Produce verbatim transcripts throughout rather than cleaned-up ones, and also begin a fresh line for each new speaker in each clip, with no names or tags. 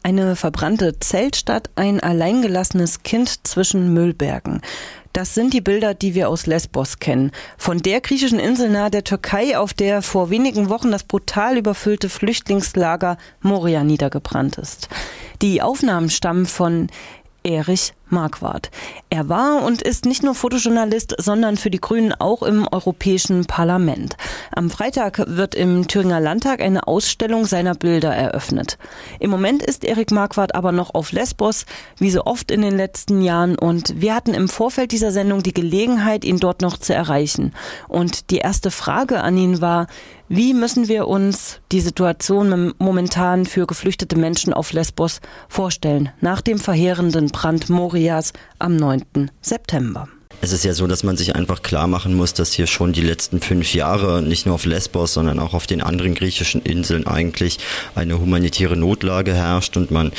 Eine verbrannte Zeltstadt, ein alleingelassenes Kind zwischen Müllbergen. Das sind die Bilder, die wir aus Lesbos kennen. Von der griechischen Insel nahe der Türkei, auf der vor wenigen Wochen das brutal überfüllte Flüchtlingslager Moria niedergebrannt ist. Die Aufnahmen stammen von Erich Marquardt. Er war und ist nicht nur Fotojournalist, sondern für die Grünen auch im Europäischen Parlament. Am Freitag wird im Thüringer Landtag eine Ausstellung seiner Bilder eröffnet. Im Moment ist Erich Marquardt aber noch auf Lesbos, wie so oft in den letzten Jahren. Und wir hatten im Vorfeld dieser Sendung die Gelegenheit, ihn dort noch zu erreichen. Und die erste Frage an ihn war: Wie müssen wir uns die Situation momentan für geflüchtete Menschen auf Lesbos vorstellen, nach dem verheerenden Brand Morias am neunten September?
Es ist ja so, dass man sich einfach klar machen muss, dass hier schon die letzten fünf Jahre nicht nur auf Lesbos, sondern auch auf den anderen griechischen Inseln eigentlich eine humanitäre Notlage herrscht und man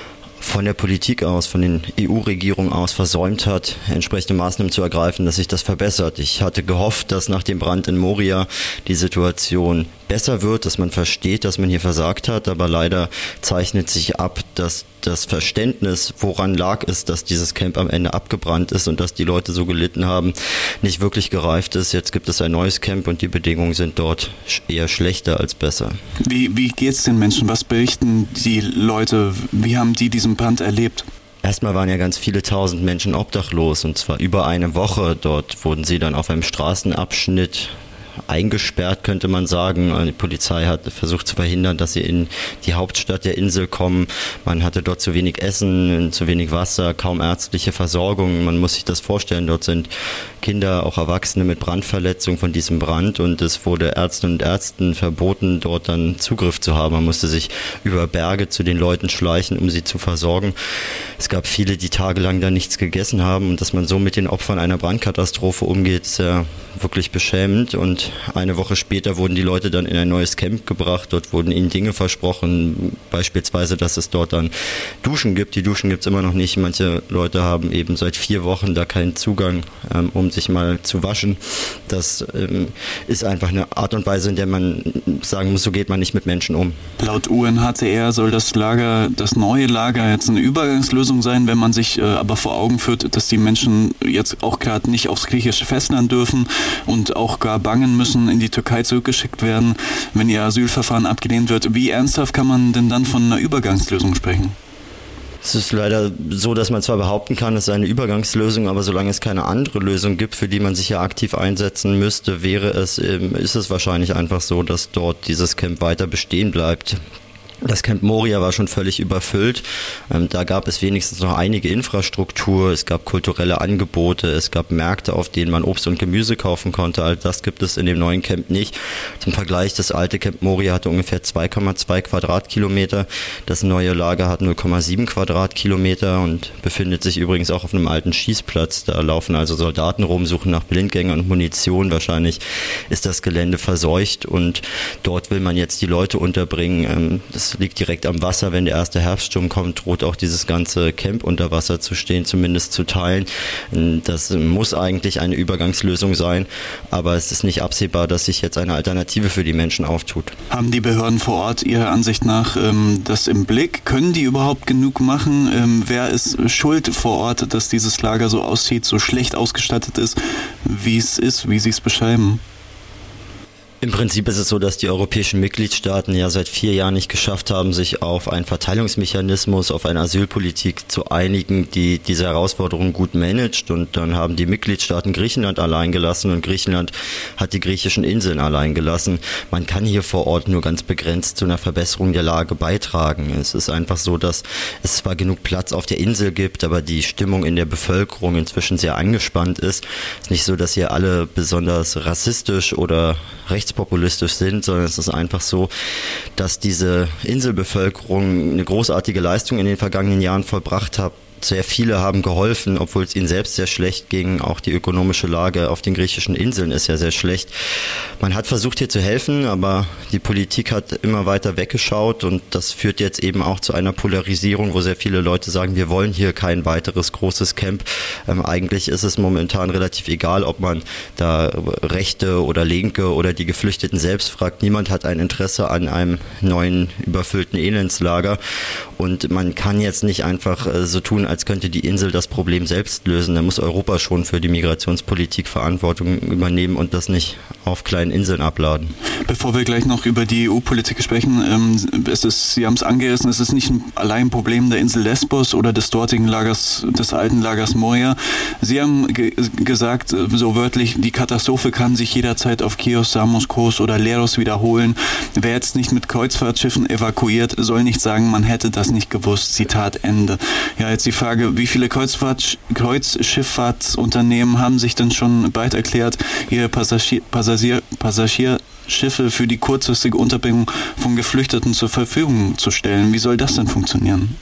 von der Politik aus, von den E U-Regierungen aus versäumt hat, entsprechende Maßnahmen zu ergreifen, dass sich das verbessert. Ich hatte gehofft, dass nach dem Brand in Moria die Situation besser wird, dass man versteht, dass man hier versagt hat, aber leider zeichnet sich ab, dass das Verständnis, woran lag es, dass dieses Camp am Ende abgebrannt ist und dass die Leute so gelitten haben, nicht wirklich gereift ist. Jetzt gibt es ein neues Camp und die Bedingungen sind dort eher schlechter als besser.
Wie, wie geht's den Menschen? Was berichten die Leute? Wie haben die diesen Brand erlebt?
Erstmal waren ja ganz viele tausend Menschen obdachlos und zwar über eine Woche. Dort wurden sie dann auf einem Straßenabschnitt eingesperrt, könnte man sagen. Die Polizei hat versucht zu verhindern, dass sie in die Hauptstadt der Insel kommen. Man hatte dort zu wenig Essen, zu wenig Wasser, kaum ärztliche Versorgung. Man muss sich das vorstellen, dort sind Kinder, auch Erwachsene mit Brandverletzungen von diesem Brand und es wurde Ärztinnen und Ärzten verboten, dort dann Zugriff zu haben. Man musste sich über Berge zu den Leuten schleichen, um sie zu versorgen. Es gab viele, die tagelang da nichts gegessen haben und dass man so mit den Opfern einer Brandkatastrophe umgeht, ist ja wirklich beschämend. Und eine Woche später wurden die Leute dann in ein neues Camp gebracht. Dort wurden ihnen Dinge versprochen, beispielsweise, dass es dort dann Duschen gibt. Die Duschen gibt es immer noch nicht. Manche Leute haben eben seit vier Wochen da keinen Zugang, ähm, um sich mal zu waschen. Das ähm, ist einfach eine Art und Weise, in der man sagen muss, so geht man nicht mit Menschen um.
Laut U N H C R soll das Lager, das neue Lager jetzt eine Übergangslösung sein, wenn man sich äh, aber vor Augen führt, dass die Menschen jetzt auch gerade nicht aufs griechische Festland dürfen und auch gar bangen müssen, in die Türkei zurückgeschickt werden, wenn ihr Asylverfahren abgelehnt wird. Wie ernsthaft kann man denn dann von einer Übergangslösung sprechen?
Es ist leider so, dass man zwar behaupten kann, es sei eine Übergangslösung, aber solange es keine andere Lösung gibt, für die man sich ja aktiv einsetzen müsste, wäre es, ist es wahrscheinlich einfach so, dass dort dieses Camp weiter bestehen bleibt. Das Camp Moria war schon völlig überfüllt. Ähm, da gab es wenigstens noch einige Infrastruktur. Es gab kulturelle Angebote. Es gab Märkte, auf denen man Obst und Gemüse kaufen konnte. All das gibt es in dem neuen Camp nicht. Zum Vergleich, das alte Camp Moria hatte ungefähr zwei Komma zwei Quadratkilometer. Das neue Lager hat null Komma sieben Quadratkilometer und befindet sich übrigens auch auf einem alten Schießplatz. Da laufen also Soldaten rum, suchen nach Blindgängern und Munition. Wahrscheinlich ist das Gelände verseucht und dort will man jetzt die Leute unterbringen. Ähm, das liegt direkt am Wasser. Wenn der erste Herbststurm kommt, droht auch dieses ganze Camp unter Wasser zu stehen, zumindest zu teilen. Das muss eigentlich eine Übergangslösung sein, aber es ist nicht absehbar, dass sich jetzt eine Alternative für die Menschen auftut.
Haben die Behörden vor Ort Ihrer Ansicht nach ähm, das im Blick? Können die überhaupt genug machen? Ähm, wer ist schuld vor Ort, dass dieses Lager so aussieht, so schlecht ausgestattet ist, wie es ist, wie Sie es beschreiben?
Im Prinzip ist es so, dass die europäischen Mitgliedstaaten ja seit vier Jahren nicht geschafft haben, sich auf einen Verteilungsmechanismus, auf eine Asylpolitik zu einigen, die diese Herausforderung gut managt. Und dann haben die Mitgliedstaaten Griechenland allein gelassen und Griechenland hat die griechischen Inseln allein gelassen. Man kann hier vor Ort nur ganz begrenzt zu einer Verbesserung der Lage beitragen. Es ist einfach so, dass es zwar genug Platz auf der Insel gibt, aber die Stimmung in der Bevölkerung inzwischen sehr angespannt ist. Es ist nicht so, dass hier alle besonders rassistisch oder rechtspopulistisch sind, sondern es ist einfach so, dass diese Inselbevölkerung eine großartige Leistung in den vergangenen Jahren vollbracht hat, sehr viele haben geholfen, obwohl es ihnen selbst sehr schlecht ging. Auch die ökonomische Lage auf den griechischen Inseln ist ja sehr schlecht. Man hat versucht, hier zu helfen, aber die Politik hat immer weiter weggeschaut und das führt jetzt eben auch zu einer Polarisierung, wo sehr viele Leute sagen, wir wollen hier kein weiteres großes Camp. Ähm, eigentlich ist es momentan relativ egal, ob man da Rechte oder Linke oder die Geflüchteten selbst fragt. Niemand hat ein Interesse an einem neuen überfüllten Elendslager und man kann jetzt nicht einfach äh, so tun, als könnte die Insel das Problem selbst lösen. Da muss Europa schon für die Migrationspolitik Verantwortung übernehmen und das nicht auf kleinen Inseln abladen.
Bevor wir gleich noch über die E U-Politik sprechen, ähm, es ist, Sie haben es angerissen, es ist nicht ein allein ein Problem der Insel Lesbos oder des dortigen Lagers, des alten Lagers Moria. Sie haben ge- gesagt, so wörtlich, die Katastrophe kann sich jederzeit auf Chios, Samos, Kos oder Leros wiederholen. Wer jetzt nicht mit Kreuzfahrtschiffen evakuiert, soll nicht sagen, man hätte das nicht gewusst. Zitat Ende. Ja, jetzt die Frage, wie viele Kreuzfahrt, Kreuzschifffahrtsunternehmen haben sich denn schon bereit erklärt, ihre Passagier, Passagier, Passagierschiffe für die kurzfristige Unterbringung von Geflüchteten zur Verfügung zu stellen? Wie soll das denn funktionieren?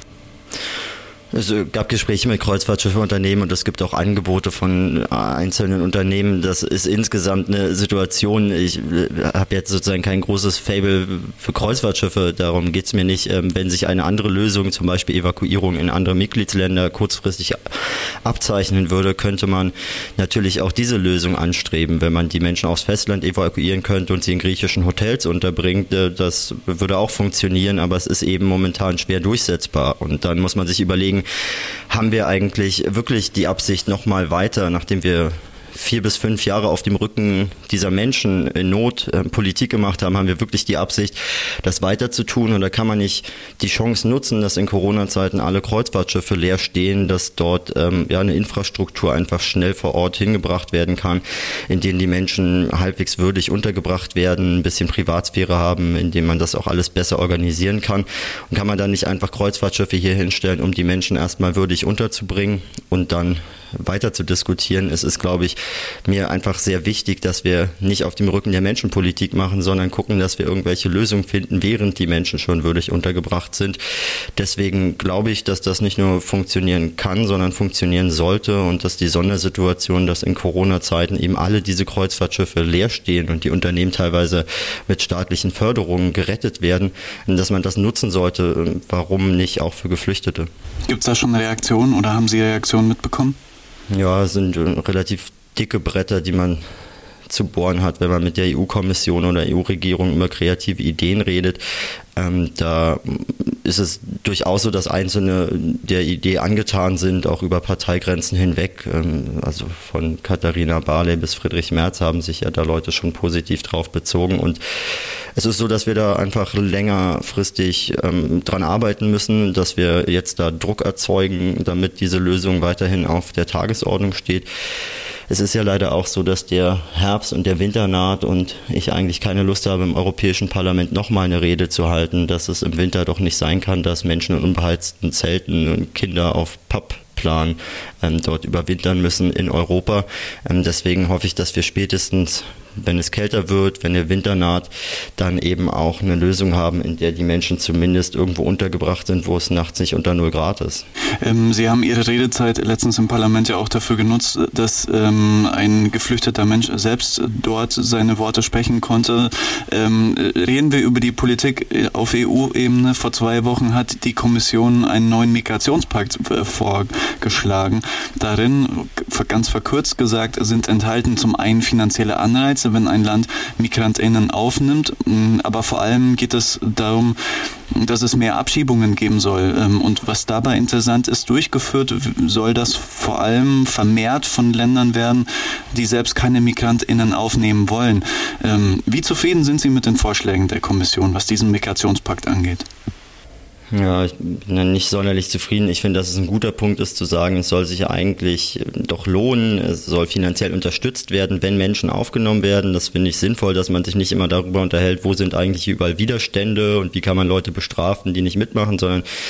Es gab Gespräche mit Kreuzfahrtschiffeunternehmen und es gibt auch Angebote von einzelnen Unternehmen. Das ist insgesamt eine Situation. Ich habe jetzt sozusagen kein großes Faible für Kreuzfahrtschiffe. Darum geht es mir nicht. Wenn sich eine andere Lösung, zum Beispiel Evakuierung in andere Mitgliedsländer, kurzfristig abzeichnen würde, könnte man natürlich auch diese Lösung anstreben. Wenn man die Menschen aufs Festland evakuieren könnte und sie in griechischen Hotels unterbringt, das würde auch funktionieren. Aber es ist eben momentan schwer durchsetzbar. Und dann muss man sich überlegen, haben wir eigentlich wirklich die Absicht, nochmal weiter, nachdem wir vier bis fünf Jahre auf dem Rücken dieser Menschen in Not äh, Politik gemacht haben, haben wir wirklich die Absicht, das weiter zu tun? Oder kann man nicht die Chance nutzen, dass in Corona-Zeiten alle Kreuzfahrtschiffe leer stehen, dass dort ähm, ja eine Infrastruktur einfach schnell vor Ort hingebracht werden kann, in denen die Menschen halbwegs würdig untergebracht werden, ein bisschen Privatsphäre haben, in dem man das auch alles besser organisieren kann? Und kann man dann nicht einfach Kreuzfahrtschiffe hier hinstellen, um die Menschen erstmal würdig unterzubringen und dann weiter zu diskutieren? Es ist, glaube ich, mir einfach sehr wichtig, dass wir nicht auf dem Rücken der Menschen Politik machen, sondern gucken, dass wir irgendwelche Lösungen finden, während die Menschen schon würdig untergebracht sind. Deswegen glaube ich, dass das nicht nur funktionieren kann, sondern funktionieren sollte und dass die Sondersituation, dass in Corona-Zeiten eben alle diese Kreuzfahrtschiffe leer stehen und die Unternehmen teilweise mit staatlichen Förderungen gerettet werden, dass man das nutzen sollte. Warum nicht auch für Geflüchtete?
Gibt es da schon eine Reaktion oder haben Sie Reaktionen mitbekommen?
Ja, es sind relativ dicke Bretter, die man zu bohren hat, wenn man mit der E U-Kommission oder E U-Regierung über kreative Ideen redet. Ähm, da ist es durchaus so, dass Einzelne der Idee angetan sind, auch über Parteigrenzen hinweg. Ähm, also von Katharina Barley bis Friedrich Merz haben sich ja da Leute schon positiv drauf bezogen. Und es ist so, dass wir da einfach längerfristig ähm, dran arbeiten müssen, dass wir jetzt da Druck erzeugen, damit diese Lösung weiterhin auf der Tagesordnung steht. Es ist ja leider auch so, dass der Herbst und der Winter naht und ich eigentlich keine Lust habe, im Europäischen Parlament nochmal eine Rede zu halten, dass es im Winter doch nicht sein kann, dass Menschen in unbeheizten Zelten und Kinder auf Pappplan ähm, dort überwintern müssen in Europa. Ähm, deswegen hoffe ich, dass wir spätestens, wenn es kälter wird, wenn der Winter naht, dann eben auch eine Lösung haben, in der die Menschen zumindest irgendwo untergebracht sind, wo es nachts nicht unter null Grad ist.
Ähm, Sie haben Ihre Redezeit letztens im Parlament ja auch dafür genutzt, dass ähm, ein geflüchteter Mensch selbst dort seine Worte sprechen konnte. Ähm, reden wir über die Politik auf E U-Ebene. Vor zwei Wochen hat die Kommission einen neuen Migrationspakt äh, vorgeschlagen. Darin, ganz verkürzt gesagt, sind enthalten zum einen finanzielle Anreize, wenn ein Land MigrantInnen aufnimmt, aber vor allem geht es darum, dass es mehr Abschiebungen geben soll. Und was dabei interessant ist, durchgeführt soll das vor allem vermehrt von Ländern werden, die selbst keine MigrantInnen aufnehmen wollen. Wie zufrieden sind Sie mit den Vorschlägen der Kommission, was diesen Migrationspakt angeht?
Ja, ich bin nicht sonderlich zufrieden. Ich finde, dass es ein guter Punkt ist, zu sagen, es soll sich eigentlich doch lohnen, es soll finanziell unterstützt werden, wenn Menschen aufgenommen werden. Das finde ich sinnvoll, dass man sich nicht immer darüber unterhält, wo sind eigentlich überall Widerstände und wie kann man Leute bestrafen, die nicht mitmachen, sondern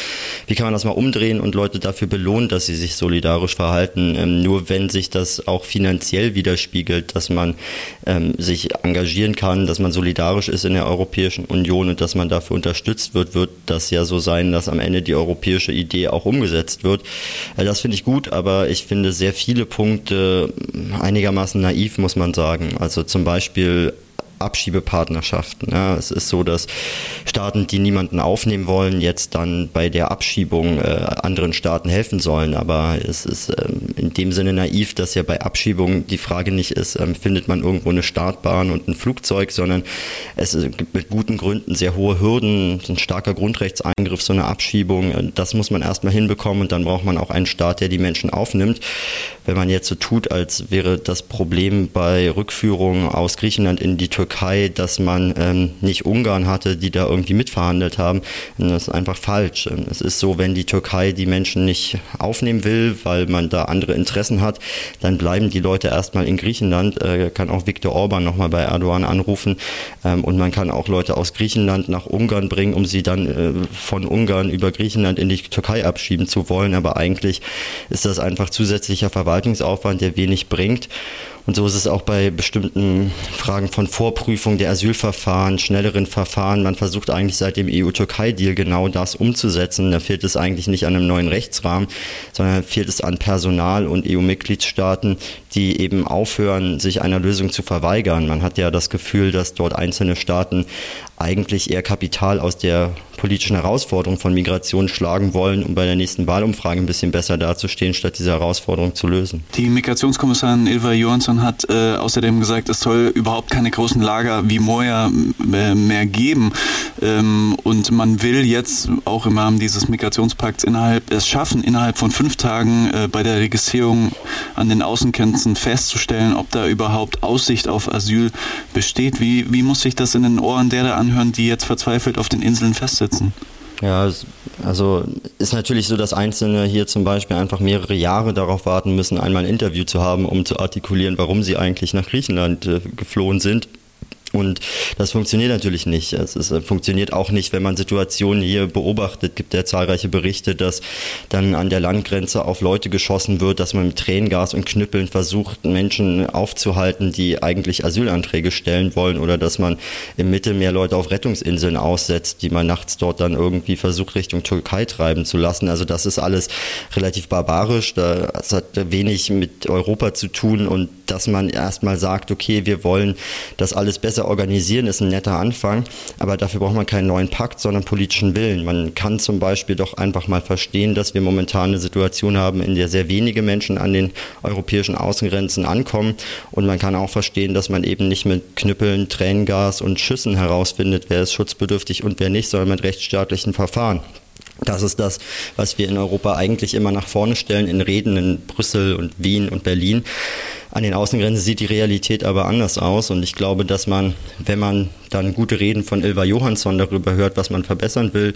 wie kann man das mal umdrehen und Leute dafür belohnen, dass sie sich solidarisch verhalten? Ähm, nur wenn sich das auch finanziell widerspiegelt, dass man ähm, sich engagieren kann, dass man solidarisch ist in der Europäischen Union und dass man dafür unterstützt wird, wird das ja so sein, dass am Ende die europäische Idee auch umgesetzt wird. Äh, das finde ich gut, aber ich finde sehr viele Punkte einigermaßen naiv, muss man sagen. Also zum Beispiel Abschiebepartnerschaften. Ja, es ist so, dass Staaten, die niemanden aufnehmen wollen, jetzt dann bei der Abschiebung äh, anderen Staaten helfen sollen. Aber es ist ähm, in dem Sinne naiv, dass ja bei Abschiebung die Frage nicht ist, ähm, findet man irgendwo eine Startbahn und ein Flugzeug, sondern es gibt mit guten Gründen sehr hohe Hürden, ein starker Grundrechtseingriff, so eine Abschiebung. Das muss man erstmal hinbekommen und dann braucht man auch einen Staat, der die Menschen aufnimmt. Wenn man jetzt so tut, als wäre das Problem bei Rückführungen aus Griechenland in die Türkei, dass man ähm, nicht Ungarn hatte, die da irgendwie mitverhandelt haben, das ist einfach falsch. Es ist so, wenn die Türkei die Menschen nicht aufnehmen will, weil man da andere Interessen hat, dann bleiben die Leute erstmal in Griechenland. Äh, kann auch Viktor Orban nochmal bei Erdogan anrufen ähm, und man kann auch Leute aus Griechenland nach Ungarn bringen, um sie dann äh, von Ungarn über Griechenland in die Türkei abschieben zu wollen. Aber eigentlich ist das einfach zusätzlicher Verwaltungsaufwand, der wenig bringt. Und so ist es auch bei bestimmten Fragen von Vorprüfung der Asylverfahren, schnelleren Verfahren. Man versucht eigentlich seit dem E U-Türkei-Deal genau das umzusetzen. Da fehlt es eigentlich nicht an einem neuen Rechtsrahmen, sondern fehlt es an Personal und E U-Mitgliedstaaten, die eben aufhören, sich einer Lösung zu verweigern. Man hat ja das Gefühl, dass dort einzelne Staaten eigentlich eher Kapital aus der politischen Herausforderung von Migration schlagen wollen, um bei der nächsten Wahlumfrage ein bisschen besser dazustehen, statt diese Herausforderung zu lösen.
Die Migrationskommissarin Ylva Johansson hat äh, außerdem gesagt, es soll überhaupt keine großen Lager wie Moria äh, mehr geben. Ähm, und man will jetzt auch im Rahmen dieses Migrationspakts innerhalb es schaffen, innerhalb von fünf Tagen äh, bei der Registrierung an den Außengrenzen festzustellen, ob da überhaupt Aussicht auf Asyl besteht. Wie, wie muss sich das in den Ohren derer anhören, die jetzt verzweifelt auf den Inseln festsitzen?
Ja, also ist natürlich so, dass Einzelne hier zum Beispiel einfach mehrere Jahre darauf warten müssen, einmal ein Interview zu haben, um zu artikulieren, warum sie eigentlich nach Griechenland äh, geflohen sind. Und das funktioniert natürlich nicht. Es ist, funktioniert auch nicht, wenn man Situationen hier beobachtet. Es gibt ja zahlreiche Berichte, dass dann an der Landgrenze auf Leute geschossen wird, dass man mit Tränengas und Knüppeln versucht, Menschen aufzuhalten, die eigentlich Asylanträge stellen wollen, oder dass man im Mittelmeer Leute auf Rettungsinseln aussetzt, die man nachts dort dann irgendwie versucht, Richtung Türkei treiben zu lassen. Also das ist alles relativ barbarisch. Das hat wenig mit Europa zu tun, und dass man erstmal sagt, okay, wir wollen das alles besser organisieren, ist ein netter Anfang, aber dafür braucht man keinen neuen Pakt, sondern politischen Willen. Man kann zum Beispiel doch einfach mal verstehen, dass wir momentan eine Situation haben, in der sehr wenige Menschen an den europäischen Außengrenzen ankommen, und man kann auch verstehen, dass man eben nicht mit Knüppeln, Tränengas und Schüssen herausfindet, wer ist schutzbedürftig und wer nicht, sondern mit rechtsstaatlichen Verfahren. Das ist das, was wir in Europa eigentlich immer nach vorne stellen, in Reden in Brüssel und Wien und Berlin. An den Außengrenzen sieht die Realität aber anders aus, und ich glaube, dass man, wenn man dann gute Reden von Ylva Johansson darüber hört, was man verbessern will,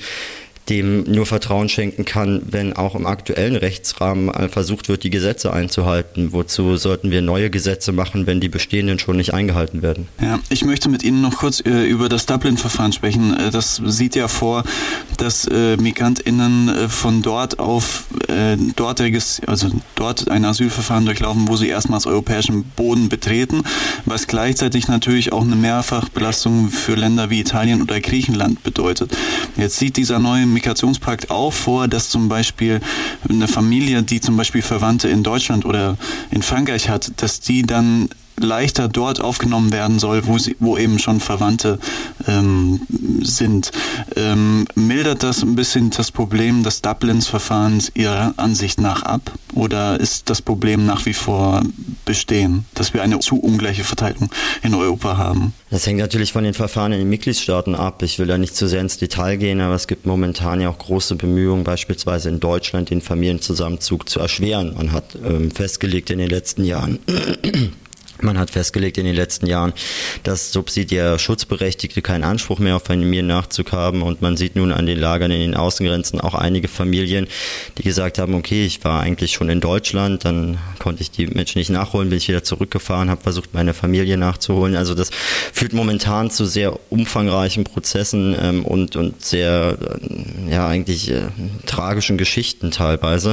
dem nur Vertrauen schenken kann, wenn auch im aktuellen Rechtsrahmen versucht wird, die Gesetze einzuhalten. Wozu sollten wir neue Gesetze machen, wenn die bestehenden schon nicht eingehalten werden? Ja,
ich möchte mit Ihnen noch kurz äh, über das Dublin-Verfahren sprechen. Das sieht ja vor, dass äh, MigrantInnen äh, von dort auf äh, dort, also dort ein Asylverfahren durchlaufen, wo sie erstmals europäischen Boden betreten, was gleichzeitig natürlich auch eine Mehrfachbelastung für Länder wie Italien oder Griechenland bedeutet. Jetzt sieht dieser neue Migrationspakt auch vor, dass zum Beispiel eine Familie, die zum Beispiel Verwandte in Deutschland oder in Frankreich hat, dass die dann leichter dort aufgenommen werden soll, wo sie, wo eben schon Verwandte ähm, sind. Ähm, mildert das ein bisschen das Problem des Dublins-Verfahrens Ihrer Ansicht nach ab? Oder ist das Problem nach wie vor bestehen, dass wir eine zu ungleiche Verteilung in Europa haben?
Das hängt natürlich von den Verfahren in den Mitgliedstaaten ab. Ich will da nicht zu sehr ins Detail gehen, aber es gibt momentan ja auch große Bemühungen, beispielsweise in Deutschland den Familienzusammenzug zu erschweren. Man hat ähm, festgelegt in den letzten Jahren, Man hat festgelegt in den letzten Jahren, dass subsidiär Schutzberechtigte keinen Anspruch mehr auf Familiennachzug haben und man sieht nun an den Lagern in den Außengrenzen auch einige Familien, die gesagt haben, okay, ich war eigentlich schon in Deutschland, dann konnte ich die Menschen nicht nachholen, bin ich wieder zurückgefahren, habe versucht, meine Familie nachzuholen. Also das führt momentan zu sehr umfangreichen Prozessen ähm, und, und sehr, äh, ja, eigentlich äh, tragischen Geschichten teilweise.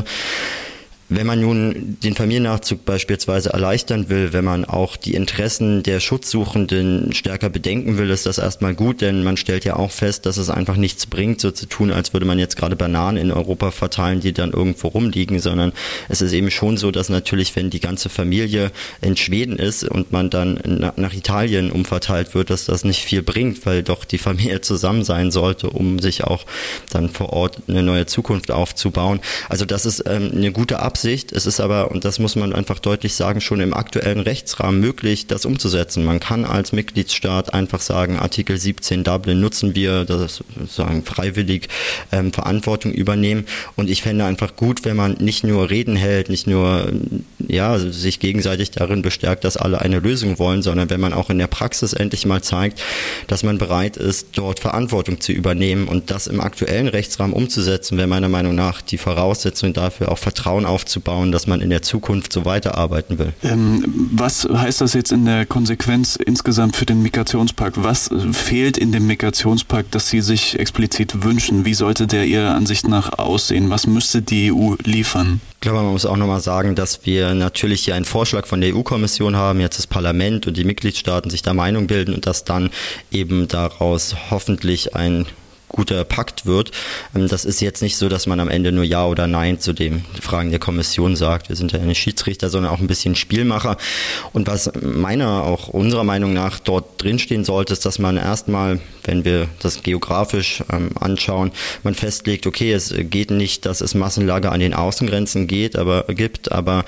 Wenn man nun den Familiennachzug beispielsweise erleichtern will, wenn man auch die Interessen der Schutzsuchenden stärker bedenken will, ist das erstmal gut, denn man stellt ja auch fest, dass es einfach nichts bringt, so zu tun, als würde man jetzt gerade Bananen in Europa verteilen, die dann irgendwo rumliegen, sondern es ist eben schon so, dass natürlich, wenn die ganze Familie in Schweden ist und man dann nach Italien umverteilt wird, dass das nicht viel bringt, weil doch die Familie zusammen sein sollte, um sich auch dann vor Ort eine neue Zukunft aufzubauen. Also das ist ähm, eine gute Absicht. Es ist aber, und das muss man einfach deutlich sagen, schon im aktuellen Rechtsrahmen möglich, das umzusetzen. Man kann als Mitgliedstaat einfach sagen, Artikel siebzehn Dublin nutzen wir, das sagen freiwillig ähm, Verantwortung übernehmen. Und ich fände einfach gut, wenn man nicht nur Reden hält, nicht nur ja, sich gegenseitig darin bestärkt, dass alle eine Lösung wollen, sondern wenn man auch in der Praxis endlich mal zeigt, dass man bereit ist, dort Verantwortung zu übernehmen und das im aktuellen Rechtsrahmen umzusetzen, wäre meiner Meinung nach die Voraussetzung dafür, auch Vertrauen aufzubauen, dass man in der Zukunft so weiterarbeiten will.
Ähm, was heißt das jetzt in der Konsequenz insgesamt für den Migrationspakt? Was fehlt in dem Migrationspakt, das Sie sich explizit wünschen? Wie sollte der Ihrer Ansicht nach aussehen? Was müsste die E U liefern?
Ich glaube, man muss auch nochmal sagen, dass wir natürlich hier einen Vorschlag von der E U-Kommission haben, jetzt das Parlament und die Mitgliedstaaten sich da Meinung bilden und dass dann eben daraus hoffentlich ein guter Pakt wird. Das ist jetzt nicht so, dass man am Ende nur Ja oder Nein zu den Fragen der Kommission sagt. Wir sind ja nicht Schiedsrichter, sondern auch ein bisschen Spielmacher. Und was meiner, auch unserer Meinung nach dort drinstehen sollte, ist, dass man erstmal, wenn wir das geografisch ähm, anschauen, man festlegt, okay, es geht nicht, dass es Massenlager an den Außengrenzen geht, aber gibt, aber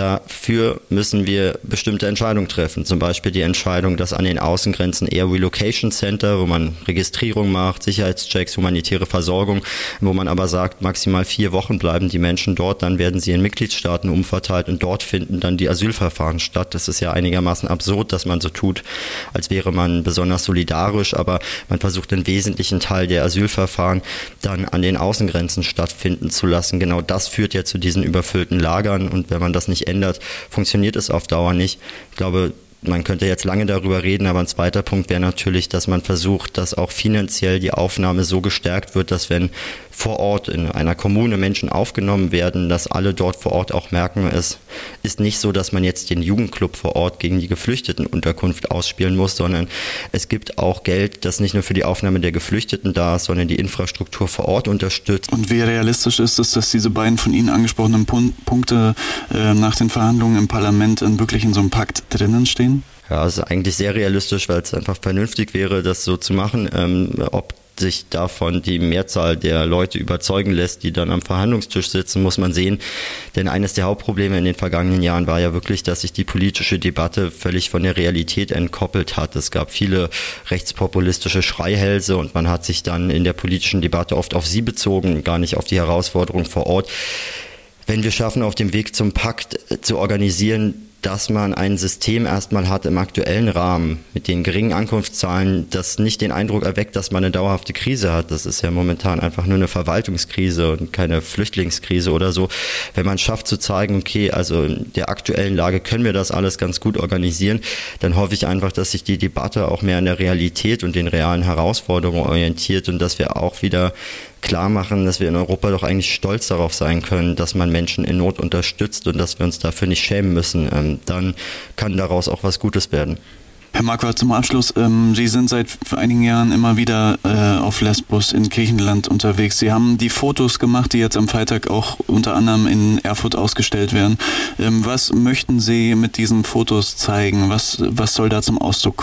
dafür müssen wir bestimmte Entscheidungen treffen. Zum Beispiel die Entscheidung, dass an den Außengrenzen eher Relocation Center, wo man Registrierung macht, Sicherheitschecks, humanitäre Versorgung, wo man aber sagt, maximal vier Wochen bleiben die Menschen dort, dann werden sie in Mitgliedstaaten umverteilt und dort finden dann die Asylverfahren statt. Das ist ja einigermaßen absurd, dass man so tut, als wäre man besonders solidarisch, aber man versucht den wesentlichen Teil der Asylverfahren dann an den Außengrenzen stattfinden zu lassen. Genau das führt ja zu diesen überfüllten Lagern und wenn man das nicht ändert, funktioniert es auf Dauer nicht. Ich glaube, man könnte jetzt lange darüber reden, aber ein zweiter Punkt wäre natürlich, dass man versucht, dass auch finanziell die Aufnahme so gestärkt wird, dass wenn vor Ort in einer Kommune Menschen aufgenommen werden, dass alle dort vor Ort auch merken, es ist nicht so, dass man jetzt den Jugendclub vor Ort gegen die Geflüchtetenunterkunft ausspielen muss, sondern es gibt auch Geld, das nicht nur für die Aufnahme der Geflüchteten da ist, sondern die Infrastruktur vor Ort unterstützt.
Und wie realistisch ist es, dass diese beiden von Ihnen angesprochenen Pun- Punkte äh, nach den Verhandlungen im Parlament in wirklich in so einem Pakt drinnen stehen?
Ja, es ist eigentlich sehr realistisch, weil es einfach vernünftig wäre, das so zu machen. Ähm, ob sich davon die Mehrzahl der Leute überzeugen lässt, die dann am Verhandlungstisch sitzen, muss man sehen. Denn eines der Hauptprobleme in den vergangenen Jahren war ja wirklich, dass sich die politische Debatte völlig von der Realität entkoppelt hat. Es gab viele rechtspopulistische Schreihälse und man hat sich dann in der politischen Debatte oft auf sie bezogen, gar nicht auf die Herausforderung vor Ort. Wenn wir schaffen, auf dem Weg zum Pakt zu organisieren, dass man ein System erstmal hat im aktuellen Rahmen mit den geringen Ankunftszahlen, das nicht den Eindruck erweckt, dass man eine dauerhafte Krise hat. Das ist ja momentan einfach nur eine Verwaltungskrise und keine Flüchtlingskrise oder so. Wenn man schafft zu zeigen, okay, also in der aktuellen Lage können wir das alles ganz gut organisieren, dann hoffe ich einfach, dass sich die Debatte auch mehr an der Realität und den realen Herausforderungen orientiert und dass wir auch wieder klar machen, dass wir in Europa doch eigentlich stolz darauf sein können, dass man Menschen in Not unterstützt und dass wir uns dafür nicht schämen müssen. Ähm, dann kann daraus auch was Gutes werden.
Herr Marquardt, zum Abschluss, ähm, Sie sind seit einigen Jahren immer wieder äh, auf Lesbos in Griechenland unterwegs. Sie haben die Fotos gemacht, die jetzt am Freitag auch unter anderem in Erfurt ausgestellt werden. Ähm, was möchten Sie mit diesen Fotos zeigen? Was, was soll da zum Ausdruck kommen?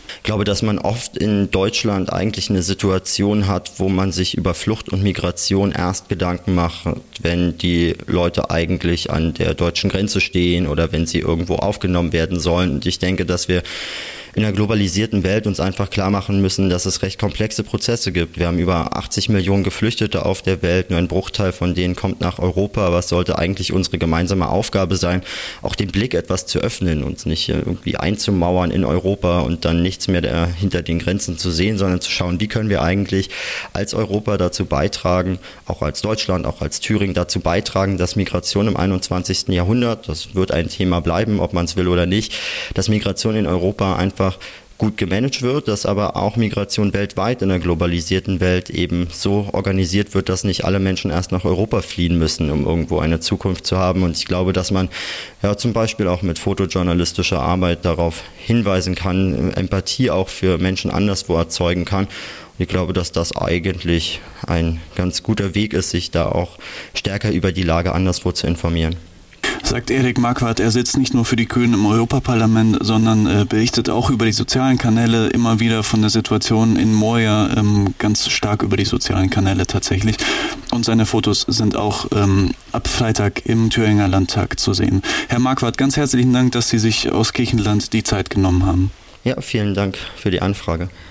Ich glaube, dass man oft in Deutschland eigentlich eine Situation hat, wo man sich über Flucht und Migration erst Gedanken macht, wenn die Leute eigentlich an der deutschen Grenze stehen oder wenn sie irgendwo aufgenommen werden sollen. Und ich denke, dass wir in einer globalisierten Welt uns einfach klar machen müssen, dass es recht komplexe Prozesse gibt. Wir haben über achtzig Millionen Geflüchtete auf der Welt, nur ein Bruchteil von denen kommt nach Europa. Aber es sollte eigentlich unsere gemeinsame Aufgabe sein, auch den Blick etwas zu öffnen, uns nicht irgendwie einzumauern in Europa und dann nichts mehr da hinter den Grenzen zu sehen, sondern zu schauen, wie können wir eigentlich als Europa dazu beitragen, auch als Deutschland, auch als Thüringen dazu beitragen, dass Migration im einundzwanzigsten Jahrhundert, das wird ein Thema bleiben, ob man es will oder nicht, dass Migration in Europa einfach gut gemanagt wird, dass aber auch Migration weltweit in der globalisierten Welt eben so organisiert wird, dass nicht alle Menschen erst nach Europa fliehen müssen, um irgendwo eine Zukunft zu haben. Und ich glaube, dass man ja zum Beispiel auch mit fotojournalistischer Arbeit darauf hinweisen kann, Empathie auch für Menschen anderswo erzeugen kann. Und ich glaube, dass das eigentlich ein ganz guter Weg ist, sich da auch stärker über die Lage anderswo zu informieren.
Sagt Erik Marquardt, er sitzt nicht nur für die Grünen im Europaparlament, sondern äh, berichtet auch über die sozialen Kanäle, immer wieder von der Situation in Moria, ähm, ganz stark über die sozialen Kanäle tatsächlich. Und seine Fotos sind auch ähm, ab Freitag im Thüringer Landtag zu sehen. Herr Marquardt, ganz herzlichen Dank, dass Sie sich aus Griechenland die Zeit genommen haben.
Ja, vielen Dank für die Anfrage.